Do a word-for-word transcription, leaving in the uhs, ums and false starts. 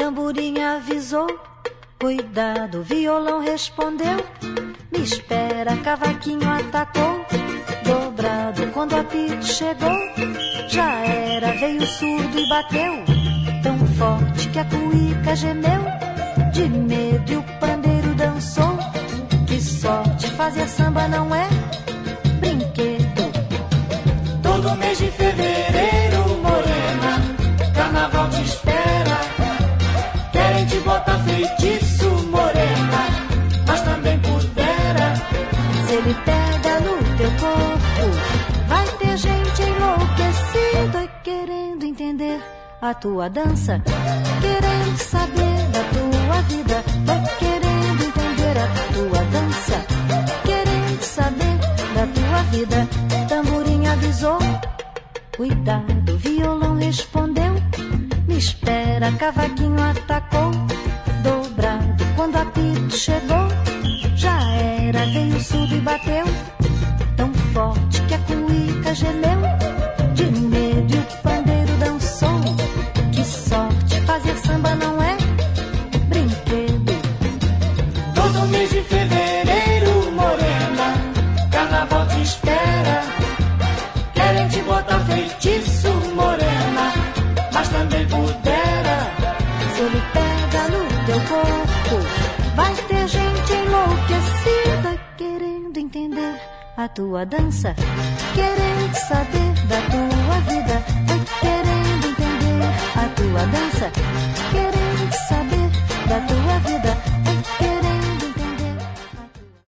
tamborim avisou. Cuidado, o violão respondeu. Me espera, cavaquinho atacou. Dobrado, quando o apito chegou, já era, veio surdo e bateu. Tão forte que a cuíca gemeu. De medo e o pandeiro dançou. Que sorte, fazer samba não é brinquedo. Todo mês de fevereiro, morena, carnaval te espera. Querem te botar feitiço, morena, mas também pudera. Se ele pega no teu corpo, vai ter gente enlouquecida, querendo entender a tua dança, querendo saber da tua vida, vai querendo entender a tua dança, querendo saber da tua vida. Tamborim avisou, cuidado, violão respondeu. Me espera, cavaquinho atacou. Dobrado, quando o apito chegou, já era, veio surdo e bateu. Tão forte que a cuíca gemeu. De medo e o pandeiro dançou. Que sorte, fazer samba não é brinquedo. Todo mês de fevereiro, morena, carnaval te espera. Querem te botar feitiço, morena, mas também pudera. Se ele pega no teu corpo, vai ter gente enlouquecida, querendo entender a tua dança, querendo saber da tua vida, vai querendo entender a tua dança, querendo saber da tua vida.